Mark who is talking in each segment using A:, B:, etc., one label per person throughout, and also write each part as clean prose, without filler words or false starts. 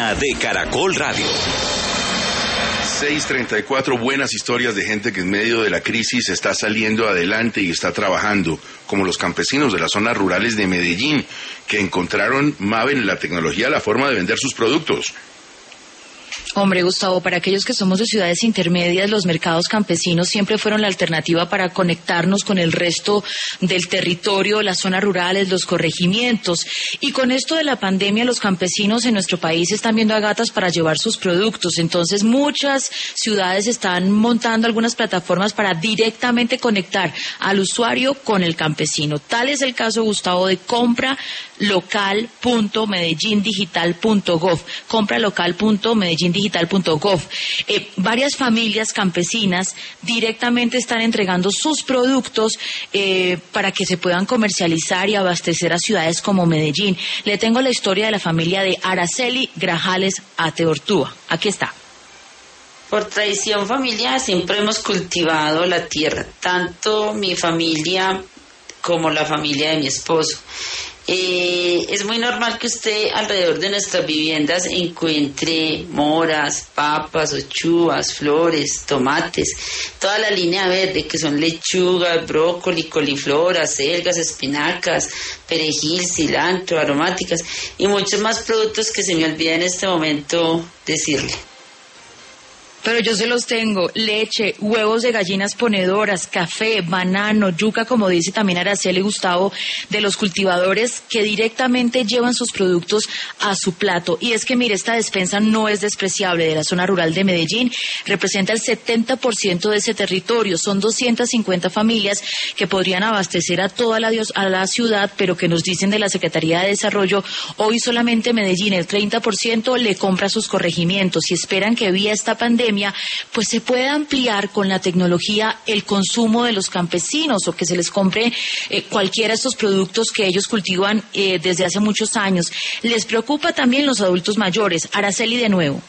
A: De Caracol Radio.
B: 6:34, buenas historias de gente que en medio de la crisis está saliendo adelante y está trabajando, como los campesinos de las zonas rurales de Medellín, que encontraron, Maven, en la tecnología la forma de vender sus productos.
C: Hombre, Gustavo, para aquellos que somos de ciudades intermedias, los mercados campesinos siempre fueron la alternativa para conectarnos con el resto del territorio, las zonas rurales, los corregimientos. Y con esto de la pandemia, los campesinos en nuestro país están viendo a gatas para llevar sus productos. Entonces, muchas ciudades están montando algunas plataformas para directamente conectar al usuario con el campesino. Tal es el caso, Gustavo, de compralocal.medellindigital.gov. Compralocal.medellindigital.gov. Varias familias campesinas directamente están entregando sus productos para que se puedan comercializar y abastecer a ciudades como Medellín. Le tengo la historia de la familia de Araceli Grajales Ateortúa. Aquí está.
D: Por tradición familiar siempre hemos cultivado la tierra, tanto mi familia como la familia de mi esposo. Es muy normal que usted alrededor de nuestras viviendas encuentre moras, papas, uchuvas, flores, tomates, toda la línea verde que son lechugas, brócoli, coliflor, acelgas, espinacas, perejil, cilantro, aromáticas y muchos más productos que se me olvida en este momento decirle.
C: Pero yo se los tengo: leche, huevos de gallinas ponedoras, café, banano, yuca, como dice también Araceli, Gustavo, de los cultivadores que directamente llevan sus productos a su plato. Y es que, mire, esta despensa no es despreciable de la zona rural de Medellín, representa el 70% de ese territorio. Son 250 familias que podrían abastecer a toda la ciudad, pero que nos dicen de la Secretaría de Desarrollo, hoy solamente Medellín, el 30% le compra a sus corregimientos y esperan que vía esta pandemia pues se puede ampliar con la tecnología el consumo de los campesinos, o que se les compre cualquiera de estos productos que ellos cultivan desde hace muchos años. Les preocupa también los adultos mayores. Araceli, de nuevo.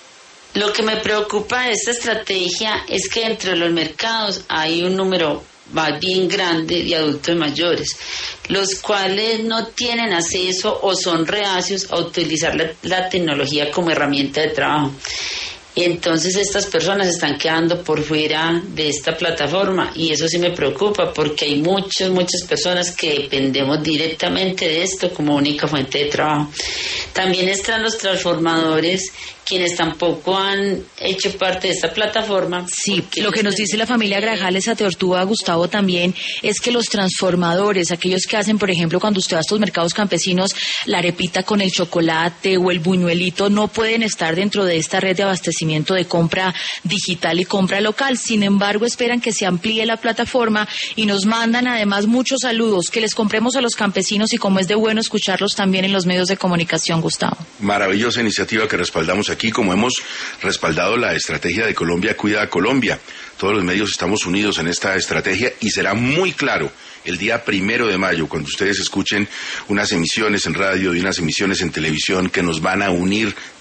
D: Lo que me preocupa de esta estrategia es que entre los mercados hay un número más bien grande de adultos mayores, los cuales no tienen acceso o son reacios a utilizar la tecnología como herramienta de trabajo. Entonces estas personas están quedando por fuera de esta plataforma y eso sí me preocupa, porque hay muchas personas que dependemos directamente de esto como única fuente de trabajo. También están los transformadores, quienes tampoco han hecho parte de esta plataforma.
C: Sí, lo que nos dice la familia Grajales Ateortúa, Gustavo, también es que los transformadores, aquellos que hacen, por ejemplo, cuando usted va a estos mercados campesinos, la arepita con el chocolate o el buñuelito, no pueden estar dentro de esta red de abastecimiento de compra digital y compra local. Sin embargo, esperan que se amplíe la plataforma y nos mandan además muchos saludos, que les compremos a los campesinos, y como es de bueno escucharlos también en los medios de comunicación, Gustavo.
B: Maravillosa iniciativa que respaldamos aquí, como hemos respaldado la estrategia de Colombia Cuida a Colombia. Todos los medios estamos unidos en esta estrategia y será muy claro el día 1 de mayo, cuando ustedes escuchen unas emisiones en radio y unas emisiones en televisión que nos van a unir